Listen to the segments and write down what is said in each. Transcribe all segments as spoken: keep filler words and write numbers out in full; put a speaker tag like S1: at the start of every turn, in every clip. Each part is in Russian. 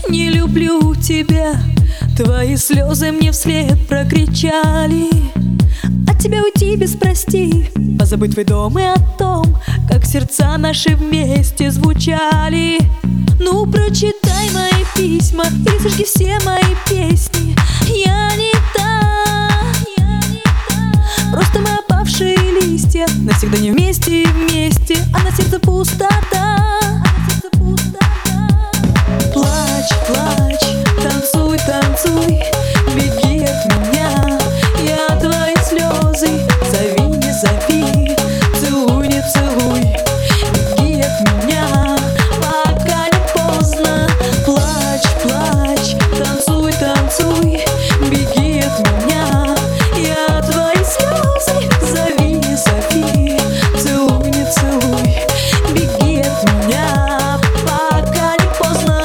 S1: Не люблю тебя, твои слезы мне вслед прокричали. От тебя уйти без прости, позабыть твой дом и о том, как сердца наши вместе звучали. Ну прочитай мои письма или сожги все мои песни. Я не та, просто мы опавшие листья, навсегда не вместе и вместе, а на сердце пустота. Плачь, плачь, танцуй, танцуй, беги от меня. Я твои слезы, зови, не зови, целуй, не целуй, беги от меня, пока не поздно. Плачь, плачь, танцуй, танцуй, беги от меня. Я твои слезы, зови, не зови, целуй, не целуй, беги от меня, пока не поздно.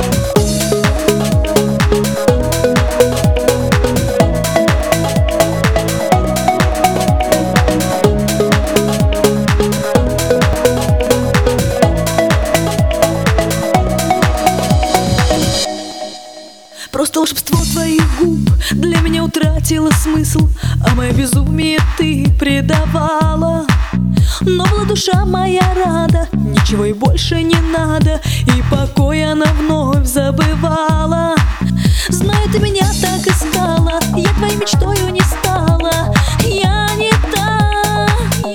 S1: Просто волшебство твоих губ для меня утратило смысл, а мое безумие ты предавала. Но была душа моя рада, ничего и больше не надо, и покой она вновь забывала. Знаю, ты меня так искала, я твоей мечтою не стала. Я не та,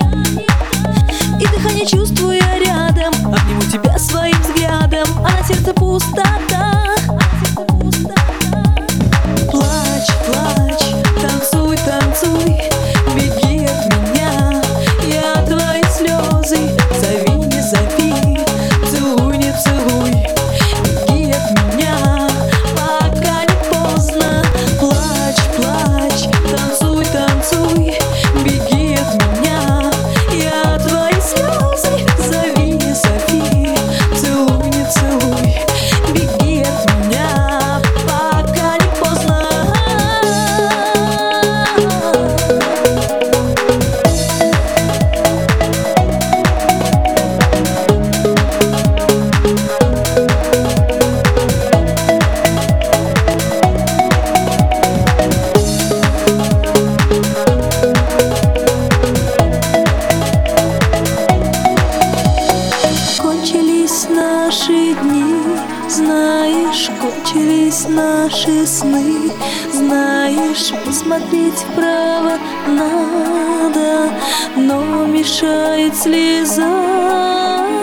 S1: и дыхание чувствую я рядом, обниму тебя своим взглядом, а на сердце пустота. Плачь, плачь, танцуй, танцуй, беги от меня. Я твои слезы, зови, не зови, целуй, не целуй, беги от меня, пока не поздно. Плачь, плачь, танцуй, танцуй, беги от меня. Я твои слезы, зови, не зови, целуй, не целуй, беги от меня, пока не поздно. Кончились наши дни, знаешь, кончились наши сны. Знаешь, посмотреть вправо надо, но мешает слеза.